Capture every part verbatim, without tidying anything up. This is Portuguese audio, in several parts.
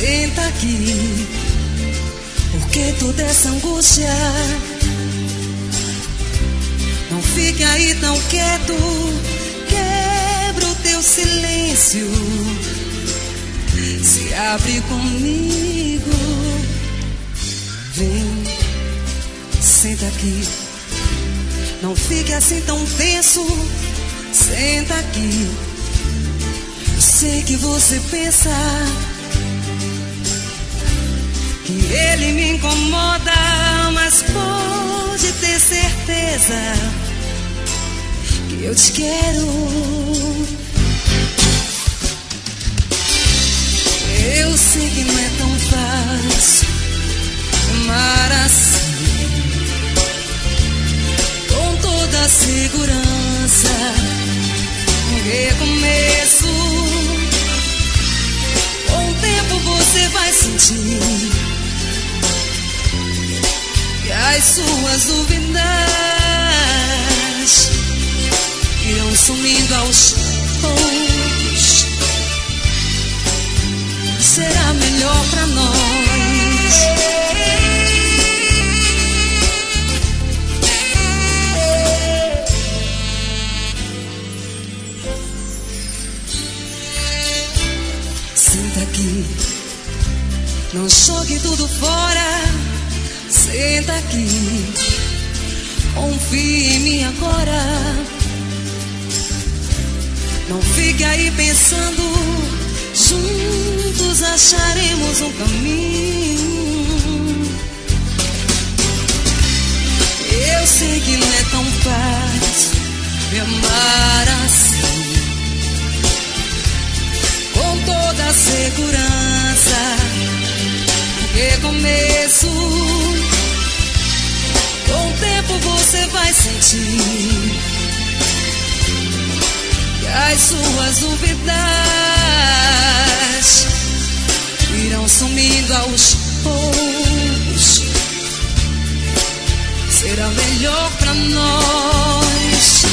Senta aqui, porque toda essa angústia. Não fique aí tão quieto, quebra o teu silêncio, se abre comigo. Vem, senta aqui, não fique assim tão tenso. Senta aqui, eu sei que você pensa que ele me incomoda, mas pode ter certeza que eu te quero. Eu sei que não é tão fácil amar assim, com toda a segurança, um recomeço. Com o tempo você vai sentir que as suas dúvidas irão sumindo aos poucos. Será melhor pra nós. Senta aqui, não jogue tudo fora. Senta aqui, confie em mim agora. Não fique aí pensando, juntos acharemos um caminho. Eu sei que não é tão fácil me amar assim, com toda a segurança, recomeço. Com o tempo você vai sentir que as suas dúvidas irão sumindo aos poucos. Será melhor pra nós.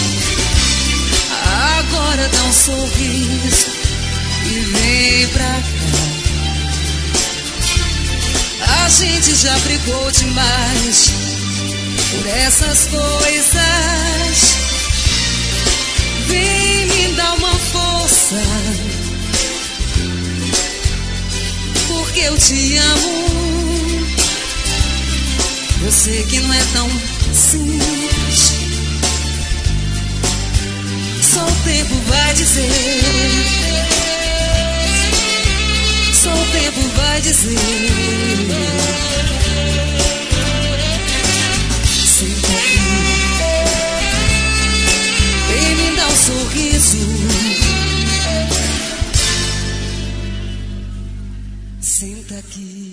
Agora dá um sorriso e vem pra cá. A gente já brigou demais por essas coisas. Vem me dar uma força, porque eu te amo. Eu sei que não é tão simples, só o tempo vai dizer. Só o tempo vai dizer. Senta aqui, vem me dar um sorriso. Senta aqui.